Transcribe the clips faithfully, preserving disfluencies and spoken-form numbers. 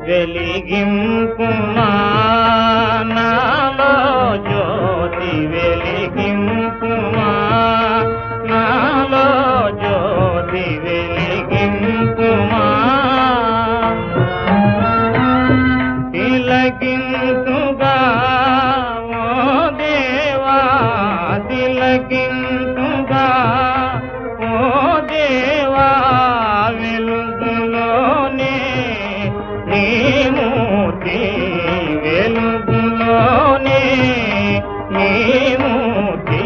వెలిగింపుమా నాలో జ్యోతి వెలిగింపుమా నాలో జ్యోతి వెలిగింపుమా తిలకింతుగా ఓ దేవా తిలకింతుగా ఓ దేవా వెలుగులోనే నీ మూర్తి వెలుగులోనే నీ మూర్తి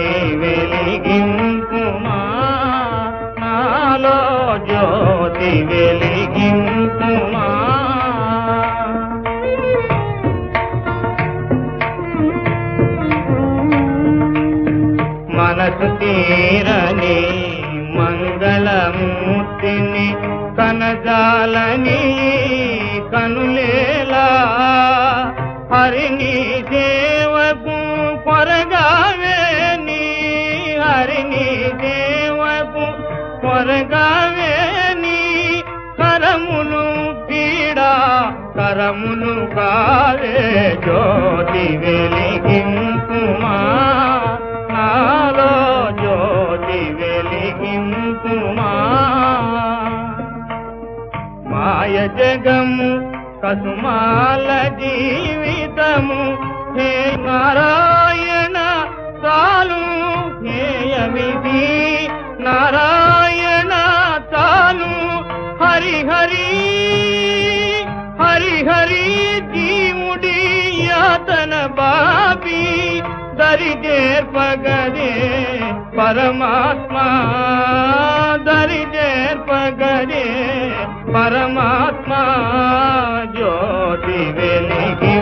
వెలిగింపుమా నాలో జ్యోతి వెలిగింపుమా మనసు తీరని మంగళమూర్తిని కనజాలని కనులేలా హరిని దేవకు కొరగావేని హరిని దేవకు కొరగావేని కరములు పీడా కరములు కావే జ్యోతి వెలిగింపుమా నాలో జ్యోతి వెలిగింపుమా మాయ జగము కసుమాల జీవితము హే నారాయణ చాలు హేయమిది నారాయణ చాలు హరి హరి హరి హరి జీవుడి యాతన బాపి దరి చేర్పగదే పరమాత్మా దరి చేర్పగదే పరమాత్మా జ్యోతి వెలిగి